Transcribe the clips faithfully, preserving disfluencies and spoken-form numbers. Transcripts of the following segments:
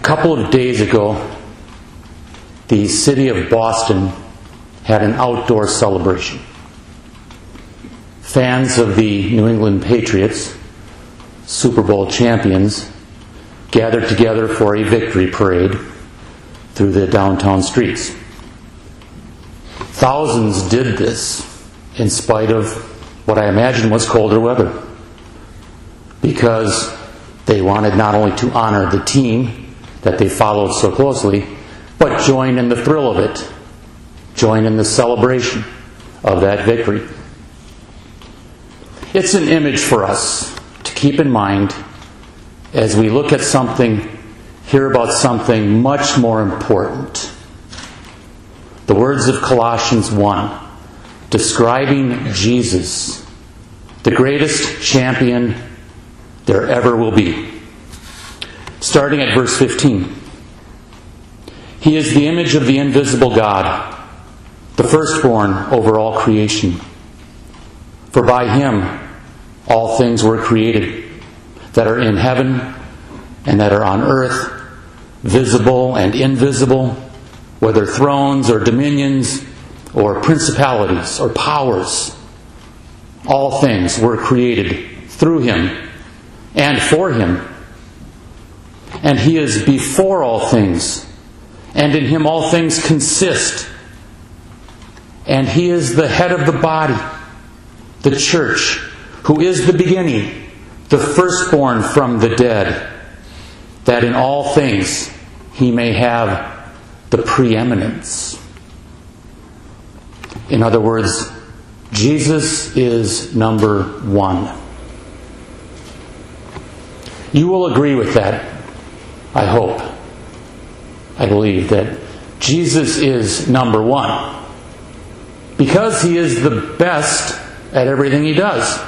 couple of days ago, the city of Boston had an outdoor celebration. Fans of the New England Patriots, Super Bowl champions, gathered together for a victory parade through the downtown streets. Thousands did this in spite of what I imagine was colder weather, because they wanted not only to honor the team that they followed so closely, but join in the thrill of it, join in the celebration of that victory. It's an image for us to keep in mind as we look at something, hear about something much more important. The words of Colossians one, describing Jesus, the greatest champion there ever will be. Starting at verse fifteen. He is the image of the invisible God, the firstborn over all creation. For by Him all things were created, that are in heaven and that are on earth, visible and invisible, whether thrones or dominions or principalities or powers. All things were created through Him and for Him. And He is before all things, and in Him all things consist. And He is the head of the body, the church, who is the beginning, the firstborn from the dead, that in all things He may have the preeminence. In other words, Jesus is number one. You will agree with that, I hope. I believe that Jesus is number one, because He is the best at everything He does.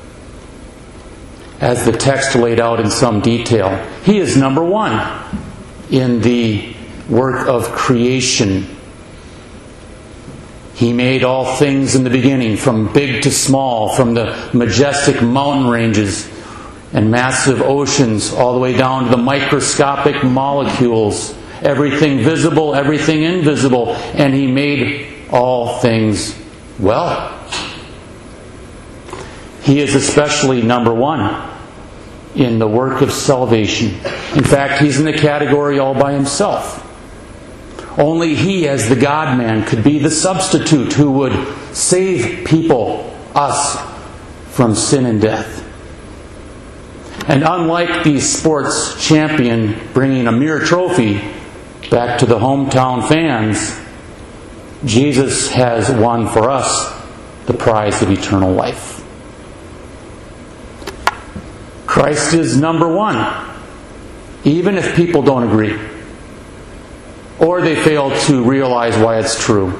As the text laid out in some detail, He is number one in the work of creation. He made all things in the beginning, from big to small, from the majestic mountain ranges and massive oceans, all the way down to the microscopic molecules, everything visible, everything invisible, and He made all things well. He is especially number one in the work of salvation. In fact, He's in the category all by Himself. Only He, as the God-man, could be the substitute who would save people, us, from sin and death. And unlike the sports champion bringing a mere trophy back to the hometown fans, Jesus has won for us the prize of eternal life. Christ is number one, even if people don't agree, or they fail to realize why it's true.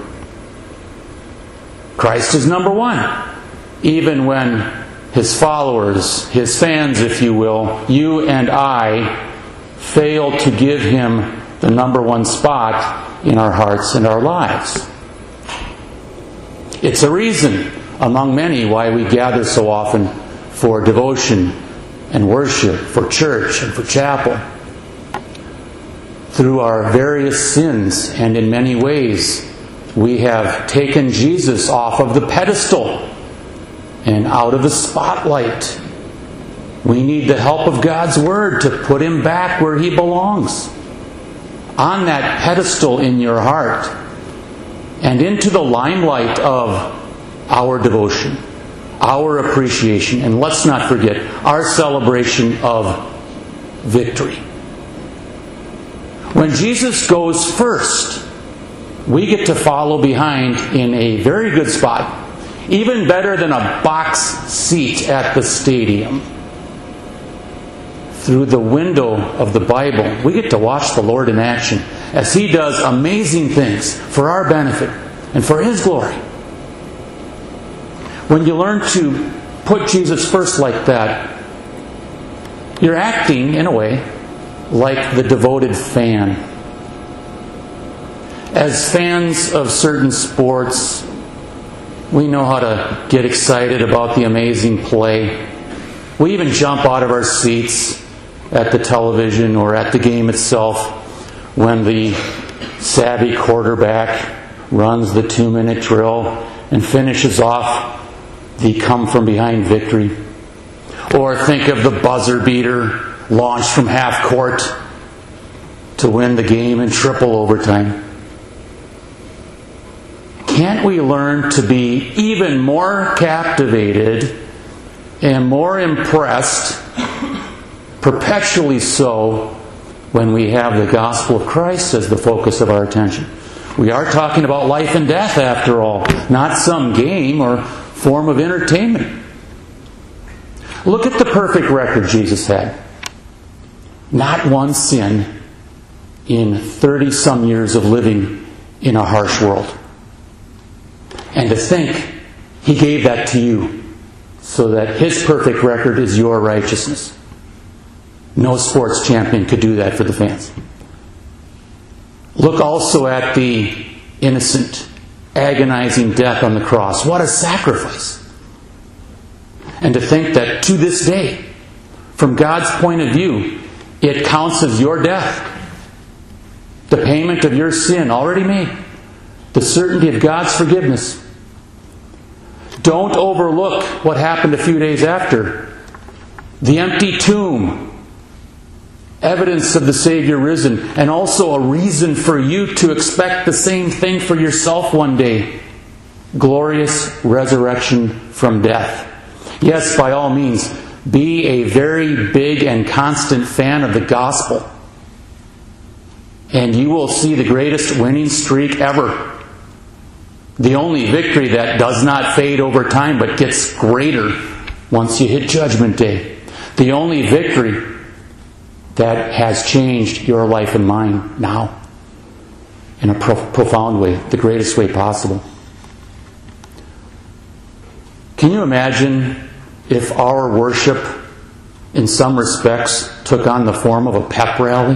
Christ is number one, even when His followers, His fans, if you will, you and I, fail to give Him the number one spot in our hearts and our lives. It's a reason, among many, why we gather so often for devotion and worship, for church and for chapel. Through our various sins, and in many ways, we have taken Jesus off of the pedestal and out of the spotlight. We need the help of God's Word to put Him back where He belongs, on that pedestal in your heart, and into the limelight of our devotion, our appreciation, and let's not forget, our celebration of victory. When Jesus goes first, we get to follow behind in a very good spot, even better than a box seat at the stadium. Through the window of the Bible, we get to watch the Lord in action as He does amazing things for our benefit and for His glory. When you learn to put Jesus first like that, you're acting, in a way, like the devoted fan. As fans of certain sports, we know how to get excited about the amazing play. We even jump out of our seats at the television or at the game itself when the savvy quarterback runs the two-minute drill and finishes off the come-from-behind victory. Or think of the buzzer beater launched from half court to win the game in triple overtime. Can't we learn to be even more captivated and more impressed, perpetually so, when we have the gospel of Christ as the focus of our attention? We are talking about life and death, after all, not some game or form of entertainment. Look at the perfect record Jesus had. Not one sin in thirty-some years of living in a harsh world. And to think He gave that to you so that His perfect record is your righteousness. No sports champion could do that for the fans. Look also at the innocent, agonizing death on the cross. What a sacrifice. And to think that to this day, from God's point of view, it counts as your death. The payment of your sin already made. The certainty of God's forgiveness. Don't overlook what happened a few days after. The empty tomb. Evidence of the Savior risen. And also a reason for you to expect the same thing for yourself one day. Glorious resurrection from death. Yes, by all means, be a very big and constant fan of the gospel. And you will see the greatest winning streak ever. The only victory that does not fade over time but gets greater once you hit Judgment Day. The only victory that has changed your life and mine now in a pro- profound way, the greatest way possible. Can you imagine if our worship in some respects took on the form of a pep rally?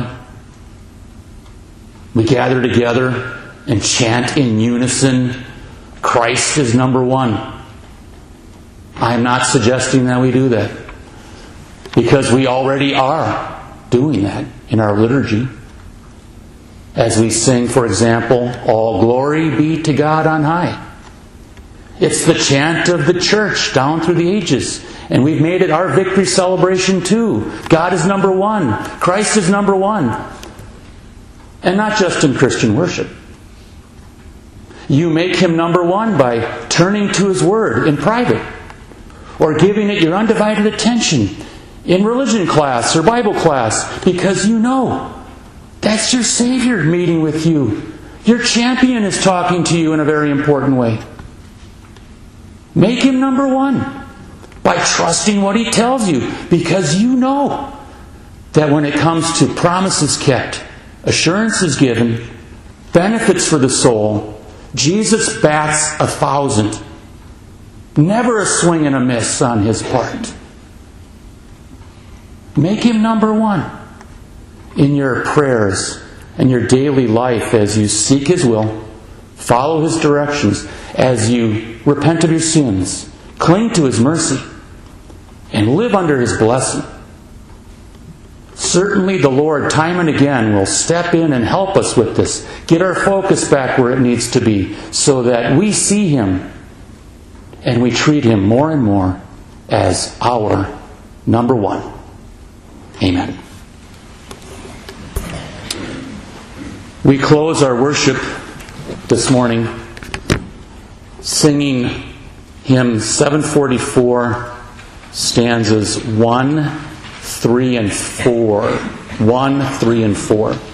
We gather together and chant in unison, Christ is number one. I'm not suggesting that we do that, because we already are doing that in our liturgy. As we sing, for example, all glory be to God on high. It's the chant of the church down through the ages. And we've made it our victory celebration too. God is number one. Christ is number one. And not just in Christian worship. You make Him number one by turning to His Word in private. Or giving it your undivided attention in religion class or Bible class. Because you know that's your Savior meeting with you. Your champion is talking to you in a very important way. Make Him number one by trusting what He tells you, because you know that when it comes to promises kept, assurances given, benefits for the soul, Jesus bats a thousand. Never a swing and a miss on His part. Make Him number one in your prayers and your daily life as you seek His will, follow His directions, as you repent of your sins, cling to His mercy, and live under His blessing. Certainly the Lord, time and again, will step in and help us with this. Get our focus back where it needs to be, so that we see Him and we treat Him more and more as our number one. Amen. We close our worship this morning singing hymn seven forty-four, stanzas one, three, and four. one, three, and four.